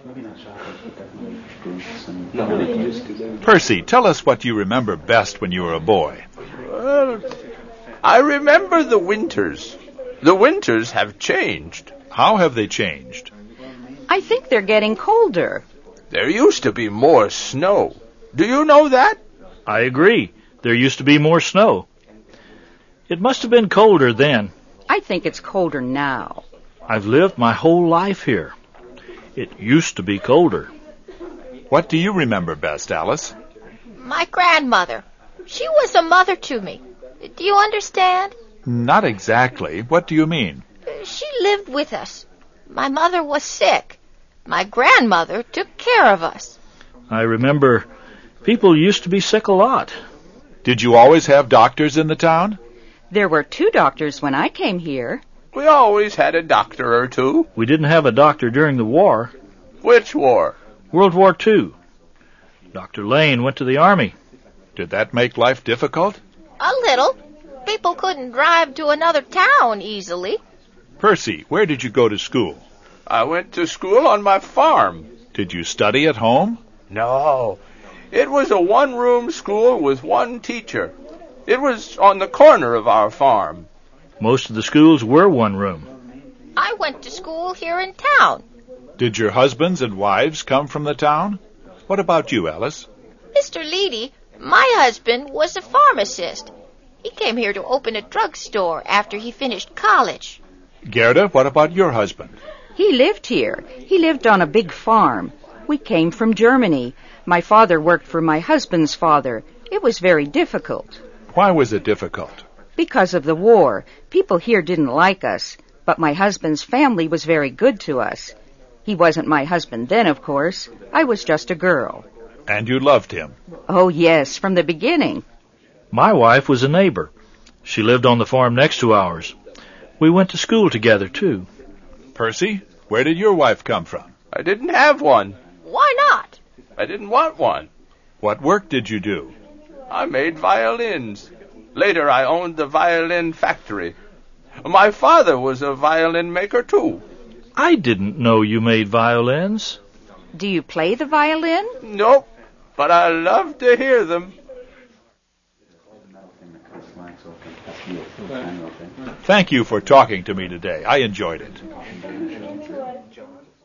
Percy, tell us what you remember best when you were a boy. Well, I remember the winters. The winters have changed. How have they changed? I think they're getting colder. There used to be more snow. Do you know that? I agree. There used to be more snow. It must have been colder then. I think it's colder now. I've lived my whole life here. It used to be colder. What do you remember best, Alice? My grandmother. She was a mother to me. Do you understand? Not exactly. What do you mean? She lived with us. My mother was sick. My grandmother took care of us. I remember people used to be sick a lot. Did you always have doctors in the town? There were 2 doctors when I came here. We always had a doctor or two. We didn't have a doctor during the war. Which war? World War II. Dr. Lane went to the Army. Did that make life difficult? A little. People couldn't drive to another town easily. Percy, where did you go to school? I went to school on my farm. Did you study at home? No. It was a one-room school with one teacher. It was on the corner of our farm. Most of the schools were one room. I went to school here in town. Did your husbands and wives come from the town? What about you, Alice? Mr. Leedy, my husband was a pharmacist. He came here to open a drugstore after he finished college. Gerda, what about your husband? He lived here. He lived on a big farm. We came from Germany. My father worked for my husband's father. It was very difficult. Why was it difficult? Because of the war. People here didn't like us, but my husband's family was very good to us. He wasn't my husband then, of course. I was just a girl. And you loved him? Oh, yes, from the beginning. My wife was a neighbor. She lived on the farm next to ours. We went to school together, too. Percy, where did your wife come from? I didn't have one. Why not? I didn't want one. What work did you do? I made violins. Later I owned the violin factory. My father was a violin maker, too. I didn't know you made violins. Do you play the violin? Nope, but I love to hear them. Thank you for talking to me today. I enjoyed it.